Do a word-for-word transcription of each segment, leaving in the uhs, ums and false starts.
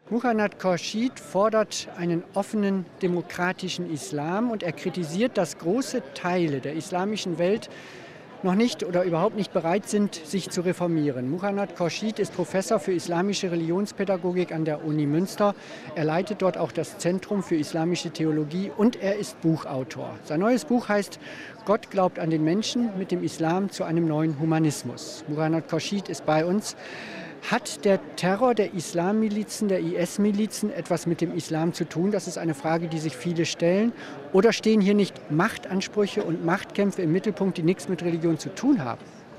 Muhannad Khurshid fordert einen offenen, demokratischen Islam und er kritisiert, dass große Teile der islamischen Welt noch nicht oder überhaupt nicht bereit sind, sich zu reformieren. Muhannad Khurshid ist Professor für islamische Religionspädagogik an der Uni Münster. Er leitet dort auch das Zentrum für islamische Theologie und er ist Buchautor. Sein neues Buch heißt Gott glaubt an den Menschen mit dem Islam zu einem neuen Humanismus. Muhannad Khurshid ist bei uns. Hat der Terror der Islammilizen, der I S-Milizen etwas mit dem Islam zu tun? Das ist eine Frage, die sich viele stellen. Oder stehen hier nicht Machtansprüche und Machtkämpfe im Mittelpunkt, die nichts mit Religion zu tun haben?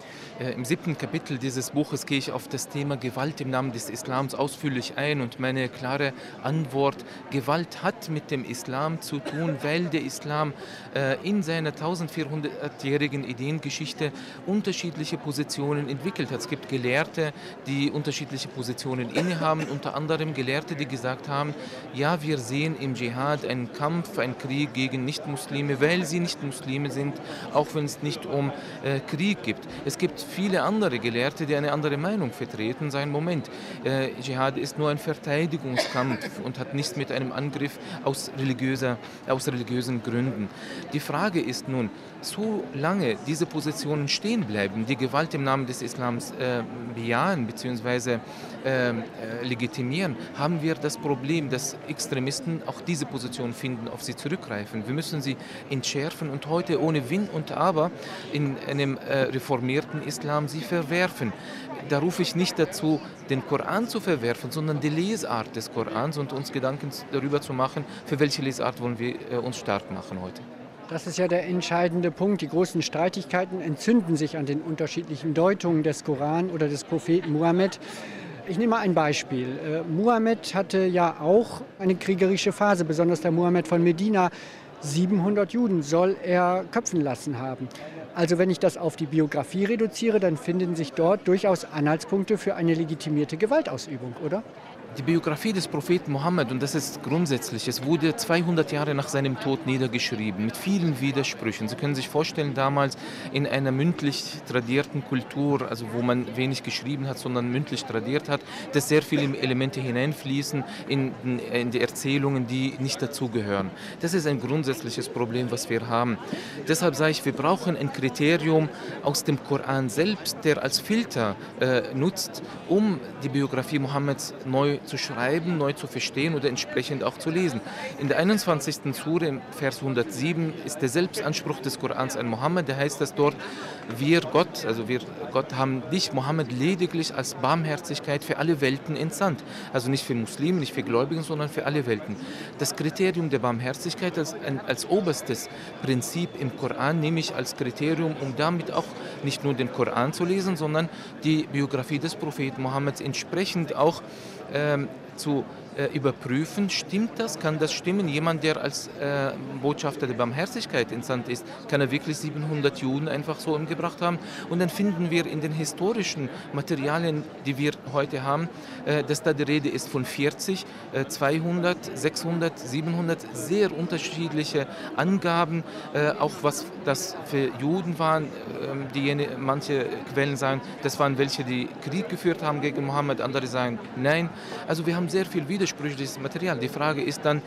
Im siebten Kapitel dieses Buches gehe ich auf das Thema Gewalt im Namen des Islams ausführlich ein und meine klare Antwort: Gewalt hat mit dem Islam zu tun, weil der Islam äh, in seiner eintausendvierhundertjährigen Ideengeschichte unterschiedliche Positionen entwickelt hat. Es gibt Gelehrte, die unterschiedliche Positionen innehaben, unter anderem Gelehrte, die gesagt haben, ja, wir sehen im Dschihad einen Kampf, einen Krieg gegen Nichtmuslime, weil sie Nichtmuslime sind, auch wenn es nicht um äh, Krieg geht. Es gibt viele andere Gelehrte, die eine andere Meinung vertreten, sagen, Moment, äh, Dschihad ist nur ein Verteidigungskampf und hat nichts mit einem Angriff aus, religiöser, aus religiösen Gründen. Die Frage ist nun, solange diese Positionen stehen bleiben, die Gewalt im Namen des Islams äh, bejahen bzw. Äh, äh, legitimieren, haben wir das Problem, dass Extremisten auch diese Position finden, auf sie zurückgreifen. Wir müssen sie entschärfen und heute ohne Wenn und Aber in einem äh, reformierten Islam sie verwerfen. Da rufe ich nicht dazu, den Koran zu verwerfen, sondern die Lesart des Korans und uns Gedanken darüber zu machen, für welche Lesart wollen wir äh, uns stark machen heute. Das ist ja der entscheidende Punkt. Die großen Streitigkeiten entzünden sich an den unterschiedlichen Deutungen des Koran oder des Propheten Mohammed. Ich nehme mal ein Beispiel. Äh, Mohammed hatte ja auch eine kriegerische Phase, besonders der Mohammed von Medina. siebenhundert Juden soll er köpfen lassen haben. Also wenn ich das auf die Biografie reduziere, dann finden sich dort durchaus Anhaltspunkte für eine legitimierte Gewaltausübung, oder? Die Biografie des Propheten Mohammed, und das ist grundsätzlich, es wurde zweihundert Jahre nach seinem Tod niedergeschrieben, mit vielen Widersprüchen. Sie können sich vorstellen, damals in einer mündlich tradierten Kultur, also wo man wenig geschrieben hat, sondern mündlich tradiert hat, dass sehr viele Elemente hineinfließen in, in die Erzählungen, die nicht dazugehören. Das ist ein grundsätzliches Problem, was wir haben. Deshalb sage ich, wir brauchen ein Kriterium aus dem Koran selbst, der als Filter äh, nutzt, um die Biografie Mohammeds neu zu schreiben, neu zu verstehen oder entsprechend auch zu lesen. In der einundzwanzigsten Sure, im Vers hundertsieben, ist der Selbstanspruch des Korans an Mohammed, der heißt das dort, wir Gott, also wir Gott haben dich, Mohammed, lediglich als Barmherzigkeit für alle Welten entsandt. Also nicht für Muslime, nicht für Gläubigen, sondern für alle Welten. Das Kriterium der Barmherzigkeit als, als oberstes Prinzip im Koran nehme ich als Kriterium, um damit auch nicht nur den Koran zu lesen, sondern die Biografie des Propheten Mohammeds entsprechend auch ähm, zu äh, überprüfen, stimmt das, kann das stimmen? Jemand, der als äh, Botschafter der Barmherzigkeit entsandt ist, kann er wirklich siebenhundert Juden einfach so umgebracht haben? Und dann finden wir in den historischen Materialien, die wir heute haben, äh, dass da die Rede ist von vierzig, äh, zweihundert, sechshundert, siebenhundert, sehr unterschiedliche Angaben, äh, auch was das für Juden waren. Äh, die, manche Quellen sagen, das waren welche, die Krieg geführt haben gegen Mohammed, andere sagen, nein. Also wir haben sehr viel widersprüchliches Material. Die Frage ist dann,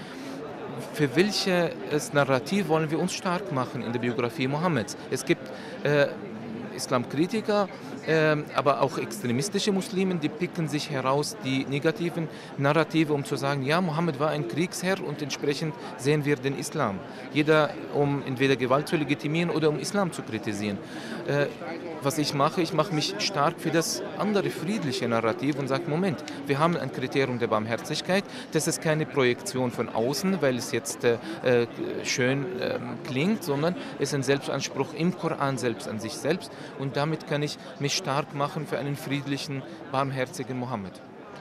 für welches Narrativ wollen wir uns stark machen in der Biografie Mohammeds? Es gibt äh, Islamkritiker, äh, aber auch extremistische Muslime, die picken sich heraus die negativen Narrative, um zu sagen, ja, Mohammed war ein Kriegsherr und entsprechend sehen wir den Islam. Jeder, um entweder Gewalt zu legitimieren oder um Islam zu kritisieren. Äh, was ich mache, ich mache mich stark für das andere friedliche Narrativ und sage, Moment, wir haben ein Kriterium der Barmherzigkeit, das ist keine Projektion von außen, weil es jetzt äh, schön äh, klingt, sondern es ist ein Selbstanspruch im Koran selbst an sich selbst und damit kann ich mich stark machen für einen friedlichen, barmherzigen Mohammed.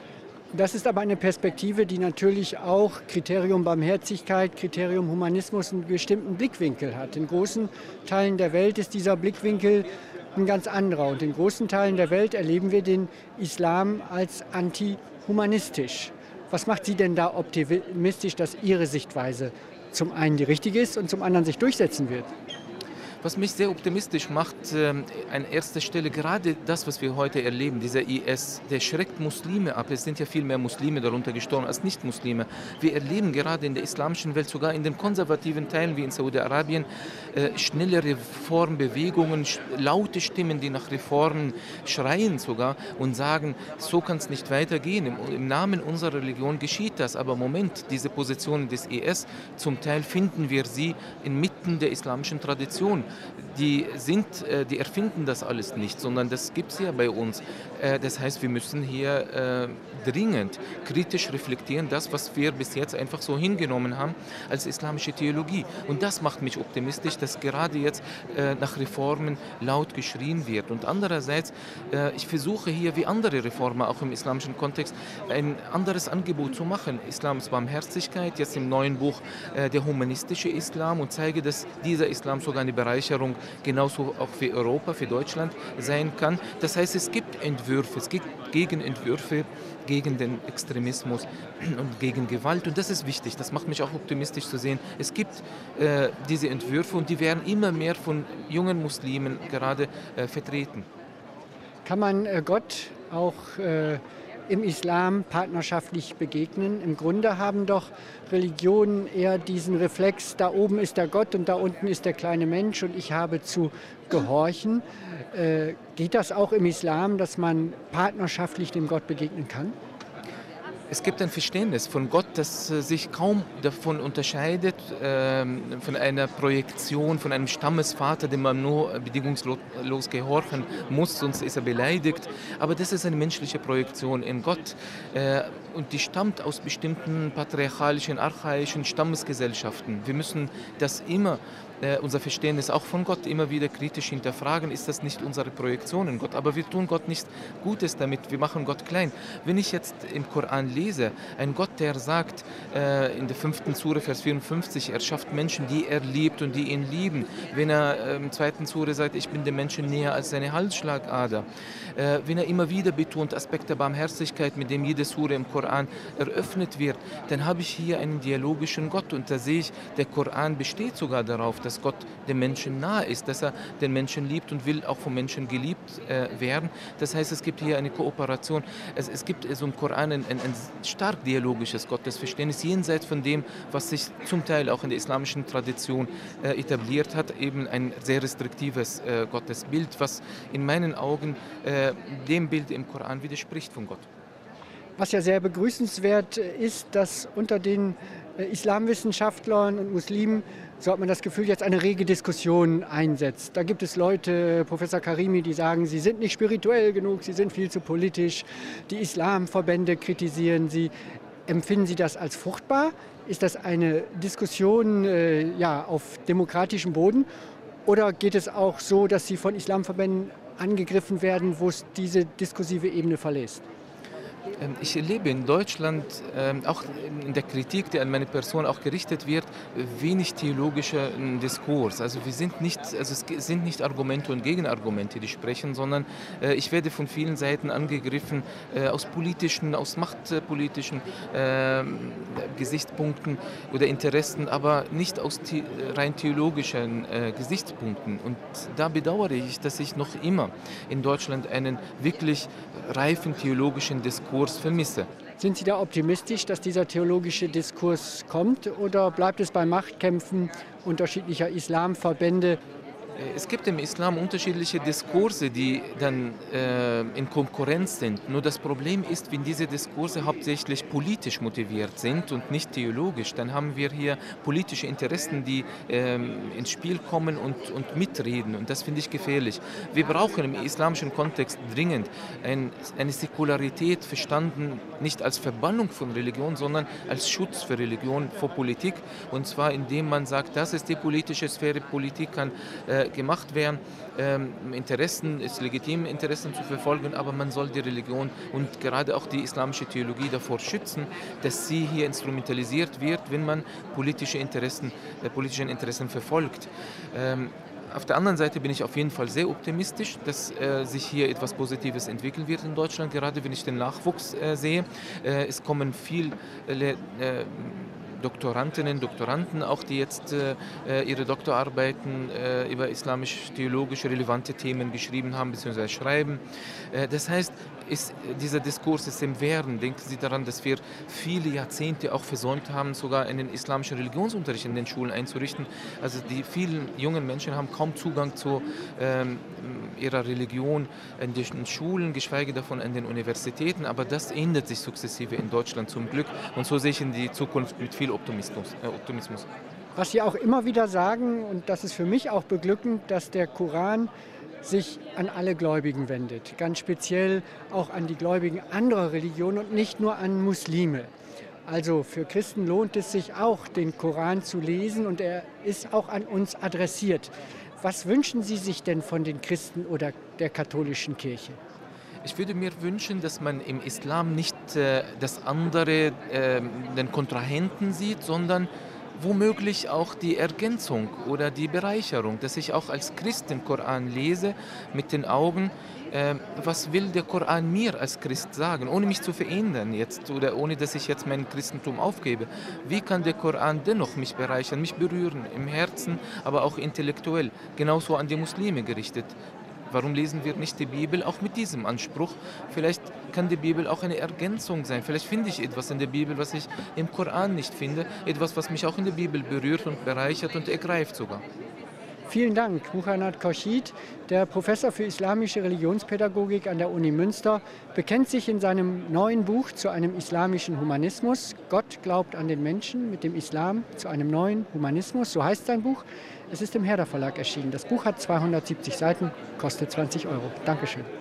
Das ist aber eine Perspektive, die natürlich auch Kriterium Barmherzigkeit, Kriterium Humanismus einen bestimmten Blickwinkel hat. In großen Teilen der Welt ist dieser Blickwinkel ein ganz anderer. Und in großen Teilen der Welt erleben wir den Islam als antihumanistisch. Was macht Sie denn da optimistisch, dass Ihre Sichtweise zum einen die richtige ist und zum anderen sich durchsetzen wird? Was mich sehr optimistisch macht, äh, an erster Stelle gerade das, was wir heute erleben, dieser I S, der schreckt Muslime ab. Es sind ja viel mehr Muslime darunter gestorben als Nicht-Muslime. Wir erleben gerade in der islamischen Welt, sogar in den konservativen Teilen wie in Saudi-Arabien, äh, schnelle Reformbewegungen, sch laute Stimmen, die nach Reformen schreien sogar und sagen, so kann es nicht weitergehen. Im, Im Namen unserer Religion geschieht das. Aber Moment, diese Positionen des I S, zum Teil finden wir sie inmitten der islamischen Tradition. Die, sind, die erfinden das alles nicht, sondern das gibt es ja bei uns. Das heißt, wir müssen hier dringend kritisch reflektieren, das, was wir bis jetzt einfach so hingenommen haben als islamische Theologie. Und das macht mich optimistisch, dass gerade jetzt nach Reformen laut geschrien wird. Und andererseits, ich versuche hier, wie andere Reformer, auch im islamischen Kontext, ein anderes Angebot zu machen. Islams Barmherzigkeit, jetzt im neuen Buch der humanistische Islam, und zeige, dass dieser Islam sogar eine Bereicherung genauso auch für Europa, für Deutschland sein kann. Das heißt, es gibt Entwürfe, es gibt Gegenentwürfe gegen den Extremismus und gegen Gewalt, und das ist wichtig. Das macht mich auch optimistisch zu sehen. Es gibt äh, diese Entwürfe, und die werden immer mehr von jungen Muslimen gerade äh, vertreten. Kann man äh, Gott auch äh im Islam partnerschaftlich begegnen? Im Grunde haben doch Religionen eher diesen Reflex, da oben ist der Gott und da unten ist der kleine Mensch und ich habe zu gehorchen. Äh, geht das auch im Islam, dass man partnerschaftlich dem Gott begegnen kann? Es gibt ein Verständnis von Gott, das sich kaum davon unterscheidet, äh, von einer Projektion, von einem Stammesvater, dem man nur bedingungslos gehorchen muss, sonst ist er beleidigt. Aber das ist eine menschliche Projektion in Gott. Äh, und die stammt aus bestimmten patriarchalischen, archaischen Stammesgesellschaften. Wir müssen das immer, äh, unser Verständnis auch von Gott, immer wieder kritisch hinterfragen. Ist das nicht unsere Projektion in Gott? Aber wir tun Gott nichts Gutes damit, wir machen Gott klein. Wenn ich jetzt im Koran lese, ein Gott, der sagt äh, in der fünften Sure, Vers vierundfünfzig, er schafft Menschen, die er liebt und die ihn lieben. Wenn er äh, im zweiten Sure sagt, ich bin dem Menschen näher als seine Halsschlagader. Äh, wenn er immer wieder betont, Aspekt der Barmherzigkeit, mit dem jede Sure im Koran eröffnet wird, dann habe ich hier einen dialogischen Gott, und da sehe ich, der Koran besteht sogar darauf, dass Gott dem Menschen nahe ist, dass er den Menschen liebt und will auch vom Menschen geliebt äh, werden. Das heißt, es gibt hier eine Kooperation. Es, es gibt so im Koran ein, ein, ein stark dialogisches Gottesverständnis, jenseits von dem, was sich zum Teil auch in der islamischen Tradition äh, etabliert hat, eben ein sehr restriktives äh, Gottesbild, was in meinen Augen äh, dem Bild im Koran widerspricht von Gott. Was ja sehr begrüßenswert ist, dass unter den Islamwissenschaftlern und Muslimen, so hat man das Gefühl, jetzt eine rege Diskussion einsetzt. Da gibt es Leute, Professor Karimi, die sagen, sie sind nicht spirituell genug, sie sind viel zu politisch. Die Islamverbände kritisieren sie. Empfinden Sie das als fruchtbar? Ist das eine Diskussion äh, ja, auf demokratischem Boden? Oder geht es auch so, dass Sie von Islamverbänden angegriffen werden, wo es diese diskursive Ebene verlässt? Ich erlebe in Deutschland, auch in der Kritik, die an meine Person auch gerichtet wird, wenig theologischen Diskurs. Also wir sind nicht, also es sind nicht Argumente und Gegenargumente, die sprechen, sondern ich werde von vielen Seiten angegriffen, aus politischen, aus machtpolitischen äh, Gesichtspunkten oder Interessen, aber nicht aus the rein theologischen äh, Gesichtspunkten. Und da bedauere ich, dass ich noch immer in Deutschland einen wirklich reifen theologischen Diskurs vermisse. Sind Sie da optimistisch, dass dieser theologische Diskurs kommt, oder bleibt es bei Machtkämpfen unterschiedlicher Islamverbände? Es gibt im Islam unterschiedliche Diskurse, die dann äh, in Konkurrenz sind. Nur das Problem ist, wenn diese Diskurse hauptsächlich politisch motiviert sind und nicht theologisch, dann haben wir hier politische Interessen, die äh, ins Spiel kommen und, und mitreden. Und das finde ich gefährlich. Wir brauchen im islamischen Kontext dringend ein, eine Säkularität, verstanden nicht als Verbannung von Religion, sondern als Schutz für Religion vor Politik. Und zwar indem man sagt, das ist die politische Sphäre, Politik kann äh, gemacht werden, ähm, Interessen, ist legitim, Interessen zu verfolgen, aber man soll die Religion und gerade auch die islamische Theologie davor schützen, dass sie hier instrumentalisiert wird, wenn man politische Interessen, äh, politische Interessen verfolgt. Ähm, Auf der anderen Seite bin ich auf jeden Fall sehr optimistisch, dass äh, sich hier etwas Positives entwickeln wird in Deutschland, gerade wenn ich den Nachwuchs äh, sehe. Äh, es kommen viel äh, Doktorandinnen, Doktoranden, auch die jetzt äh, ihre Doktorarbeiten äh, über islamisch-theologisch relevante Themen geschrieben haben bzw. schreiben. Äh, das heißt, ist, dieser Diskurs ist im Werden. Denken Sie daran, dass wir viele Jahrzehnte auch versäumt haben, sogar einen islamischen Religionsunterricht in den Schulen einzurichten. Also die vielen jungen Menschen haben kaum Zugang zu ähm, ihrer Religion in den Schulen, geschweige davon in den Universitäten. Aber das ändert sich sukzessive in Deutschland zum Glück. Und so sehe ich in die Zukunft mit viel Optimismus. Äh, Optimismus. Was Sie auch immer wieder sagen, und das ist für mich auch beglückend, dass der Koran sich an alle Gläubigen wendet, ganz speziell auch an die Gläubigen anderer Religionen und nicht nur an Muslime. Also für Christen lohnt es sich auch, den Koran zu lesen, und er ist auch an uns adressiert. Was wünschen Sie sich denn von den Christen oder der katholischen Kirche? Ich würde mir wünschen, dass man im Islam nicht äh, das andere, äh, den Kontrahenten sieht, sondern womöglich auch die Ergänzung oder die Bereicherung, dass ich auch als Christ den Koran lese mit den Augen, äh, was will der Koran mir als Christ sagen, ohne mich zu verändern jetzt oder ohne dass ich jetzt mein Christentum aufgebe. Wie kann der Koran dennoch mich bereichern, mich berühren, im Herzen, aber auch intellektuell, genauso an die Muslime gerichtet. Warum lesen wir nicht die Bibel auch mit diesem Anspruch? Vielleicht kann die Bibel auch eine Ergänzung sein. Vielleicht finde ich etwas in der Bibel, was ich im Koran nicht finde. Etwas, was mich auch in der Bibel berührt und bereichert und ergreift sogar. Vielen Dank, Muhannad Khorshid, der Professor für islamische Religionspädagogik an der Uni Münster, bekennt sich in seinem neuen Buch zu einem islamischen Humanismus. Gott glaubt an den Menschen mit dem Islam zu einem neuen Humanismus. So heißt sein Buch. Es ist im Herder Verlag erschienen. Das Buch hat zweihundertsiebzig Seiten, kostet zwanzig Euro. Dankeschön.